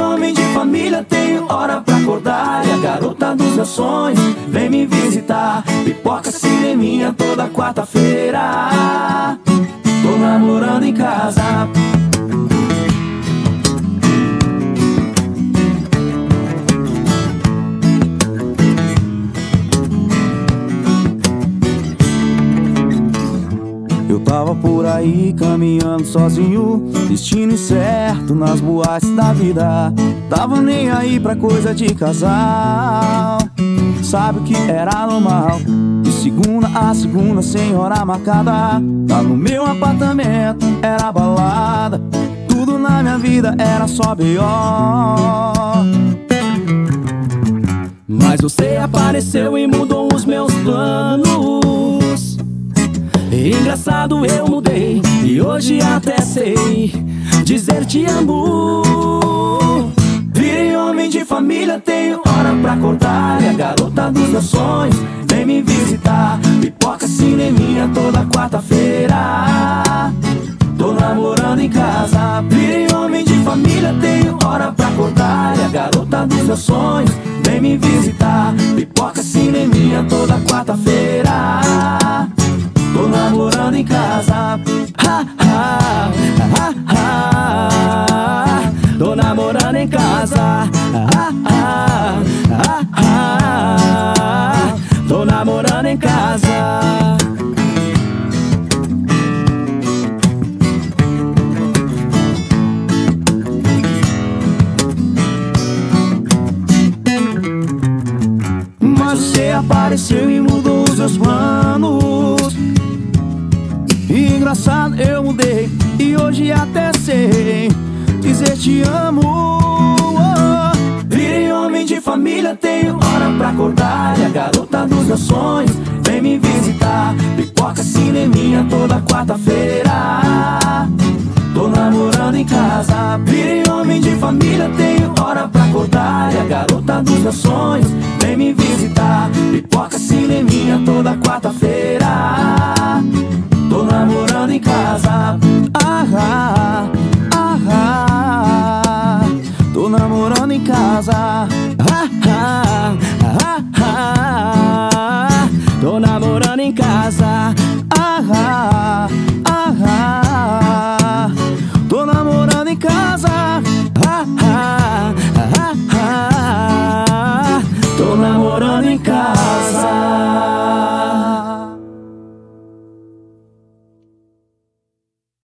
homem de família, tenho hora pra acordar. E a garota dos meus sonhos vem me visitar. Pipoca, cineminha toda quarta-feira. Tô namorando em casa. Eu tava por aí caminhando sozinho, destino incerto nas boates da vida. Tava nem aí pra coisa de casal. Sabe o que era normal? De segunda a segunda, sem hora marcada. Lá no meu apartamento era balada. Tudo na minha vida era só B.O. Mas você apareceu e mudou os meus planos. Engraçado, eu mudei e hoje até sei dizer te amo. Virei homem de família, tenho hora pra acordar. E a garota dos meus sonhos vem me visitar. Pipoca, cineminha toda quarta-feira. Tô namorando em casa. Virei homem de família, tenho hora pra acordar. E a garota dos meus sonhos vem me visitar. Pipoca, cineminha toda quarta-feira. Tô namorando em casa. Ha, ha, ha, ha. Tô namorando em casa. Ha, ha, ha, ha. Tô namorando em casa. Mas você apareceu e mudou os meus planos. Engraçado, eu mudei e hoje até sei dizer te amo. Virei homem de família, tenho hora pra acordar. E a garota dos meus sonhos vem me visitar. Pipoca, cineminha toda quarta-feira. Tô namorando em casa. Virei homem de família, tenho hora pra acordar. E a garota dos meus sonhos vem me visitar. Pipoca, cineminha toda quarta-feira. Tô namorando em casa. Ah, ah.